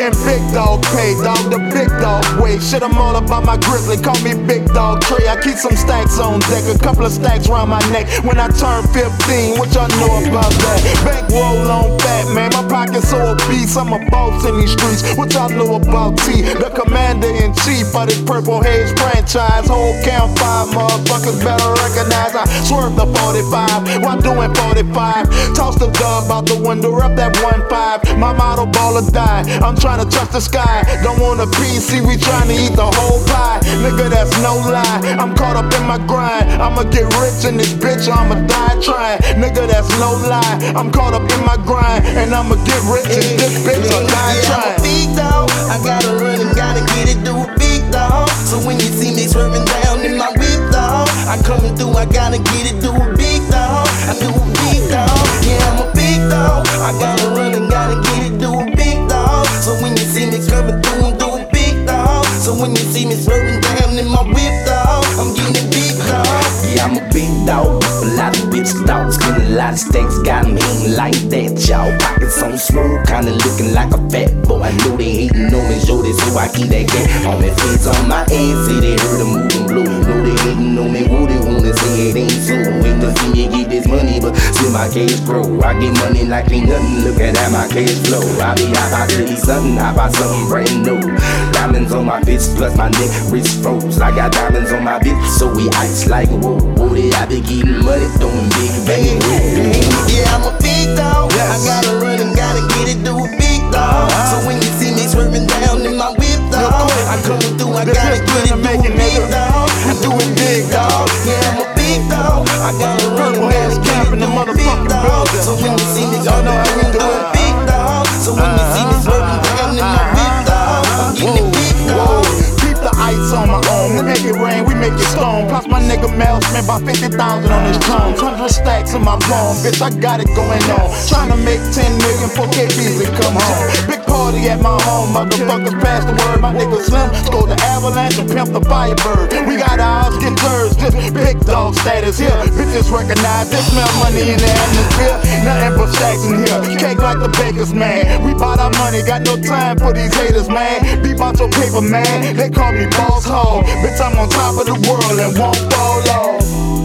getting big dog pay, dog, the big dog way. Shit, I'm all about my grizzly, call me Big Dog Trey. I keep some stacks on deck, a couple of stacks around my neck. When I turn 15, what y'all know about that? Bankroll on fat, man, my pockets so obese. I'm a boss in these streets, what y'all know about T? The commander-in-chief of this Purple Haze franchise. Whole count 5, motherfuckers better recognize I swerved the 45, while doing 45. Toss the dub out the window, up that 1-5. My motto, ball or die, I'm trying to touch the sky. Don't want a PC, we trying to eat the whole pie. Nigga, that's no lie, I'm caught up in my grind. I'ma get rich in this bitch, or I'ma die trying. Nigga, that's no lie, I'm caught up in my grind. And I'ma get rich in this bitch, or die trying. I'm a big dog, I gotta run and gotta get it, do a big dog. So when you see me swerving down in my whip, dog, I coming through, I gotta get it, do a big dog. I do a big dog, yeah, I'm a big dog. I gotta run and gotta get it, do a big dog. So when you see me coming through, do a big dog. So when you see me swerving down in my whip, dog, I'm getting a big dog. Yeah, I'm a big dog, a lot of bitch dogs, getting a lot of stacks, got me eating like that, y'all. Pockets on smooth, kinda looking like a fat boy. I know they hating on me, so I keep that cat on me. Face on my ass, say they heard them moving blue. Know they hating on me, who they wanna say it ain't so. Ain't to see me get this money, but see my cash grow. I get money like ain't nothing, look at how my cash flow. I be out by 30 something, I buy something brand new. Diamonds on my bitch, plus my neck wrist froze. I got diamonds on my bitch, so we ice like whoa. Woody, I be getting money, throwing big bang. Yeah, I'm a big dog, I gotta run and gotta get it, do a big dog. So when you see me swerving down in my whip, dog, I coming through, I gotta get it, do a big dog. I do a big dog, yeah, I'm a big dog, I gotta run and gotta get it, do a big dog. So when you see me swerving down, do a big dog. So when you see me swerving down in my whip, dog, I'm getting a big dog. Keep the ice on my arm, we make it rain, we make it storm. Plus my nigga Mel spent about 50,000 on his tongue. 100 stacks in my palm, bitch, I got it going on. Tryna make 10 million for KBs and come home. Big party at my home, motherfuckers pass the word. My nigga Slim scored the Avalanche and pimp the Firebird. We got ours, get yours, just big dog status here. Bitches recognize, they smell money in the atmosphere. Nothing but stacks in here, cake like the bakers, man. We bought our money, got no time for these haters, man. Be about your paper, man. They call me Boss Hog. Bitch, I'm on top of the world and won't fall off.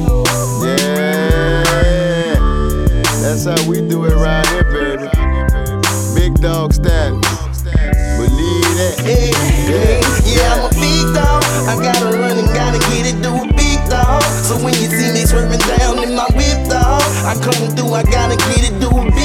Yeah, that's how we do it right here, baby. Big dog status. Believe that. Yeah, I'm a big dog. I gotta run and gotta get it, do a big dog. So when you see me swerving down in my whip, dog, I come through, I gotta get it, do a big